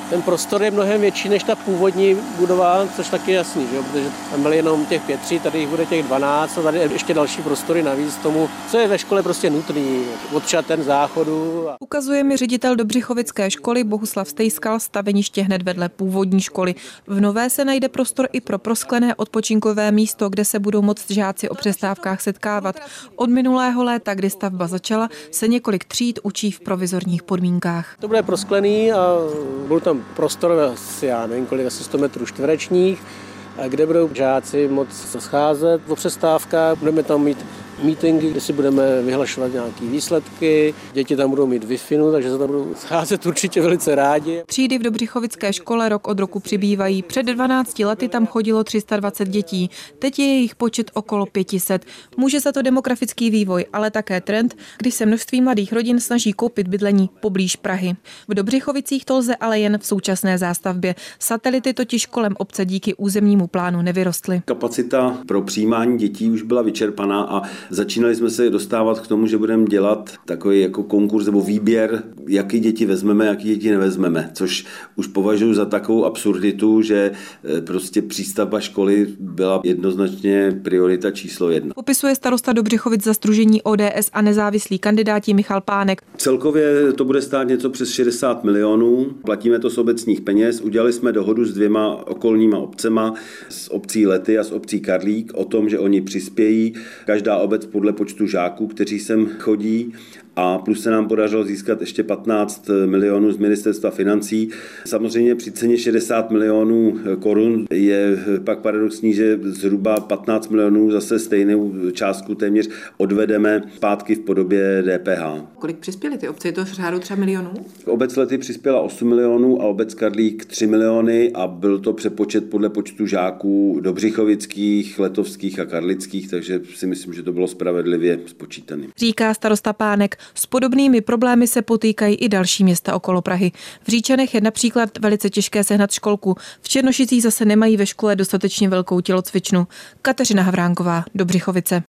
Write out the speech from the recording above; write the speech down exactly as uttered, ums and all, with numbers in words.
Ten prostor je mnohem větší než ta původní budova, což taky je jasný, že? Protože tam byly jenom těch pět tříd, tady jich bude těch dvanáct a tady ještě další prostory navíc tomu, co je ve škole prostě nutný, odčat ten záchodu. Ukazuje mi ředitel Dobřichovické školy Bohuslav Stejskal staveniště hned vedle původní školy. V nové se najde prostor i pro prosklené odpočinkové místo, kde se budou moct žáci o přestávkách setkávat. Od minulého léta, kdy stavba začala, se několik tříd učí v provizorních podmínkách. To bude prosklený a budou tam prostor asi, já nevím kolik, asi sto metrů čtverečních, kde budou žáci moc scházet o přestávkách. Budeme tam mít meetingy, kde si budeme vyhlašovat nějaké výsledky. Děti tam budou mít Wi-Fi, takže se tam budou scházet určitě velice rádi. Třídy v Dobřichovické škole rok od roku přibývají. Před dvanácti lety tam chodilo tři sta dvacet dětí. Teď je jejich počet okolo pět set. Může za to demografický vývoj, ale také trend, kdy se množství mladých rodin snaží koupit bydlení poblíž Prahy. V Dobřichovicích to lze ale jen v současné zástavbě. Satelity totiž kolem obce díky územnímu plánu nevyrostly. Kapacita pro přijímání dětí už byla vyčerpaná a začínali jsme se dostávat k tomu, že budeme dělat takový jako konkurs nebo výběr, jaký děti vezmeme, jaký děti nevezmeme, což už považuji za takovou absurditu, že prostě přístavba školy byla jednoznačně priorita číslo jedna. Popisuje starosta Dobřichovic za sdružení O D S a nezávislý kandidáti Michal Pánek. Celkově to bude stát něco přes šedesát milionů, platíme to z obecních peněz, udělali jsme dohodu s dvěma okolníma obcema, s obcí Lety a s obcí Karlík o tom, že oni přispějí, každá obec podle počtu žáků, kteří sem chodí, a plus se nám podařilo získat ještě patnáct milionů z ministerstva financí. Samozřejmě při ceně šedesát milionů korun je pak paradoxní, že zhruba patnáct milionů zase stejnou částku téměř odvedeme zpátky v podobě D P H. Kolik přispěly ty obce? Je to v řádu třeba milionů? Obec Lety přispěla osm milionů a obec Karlík tři miliony a byl to přepočet podle počtu žáků dobřichovických, letovských a karlických, takže si myslím, že to bylo spravedlivě spočítané. Říká starosta Pánek. S podobnými problémy se potýkají i další města okolo Prahy. V Říčanech je například velice těžké sehnat školku. V Černošicích zase nemají ve škole dostatečně velkou tělocvičnu. Kateřina Havránková, Dobřichovice.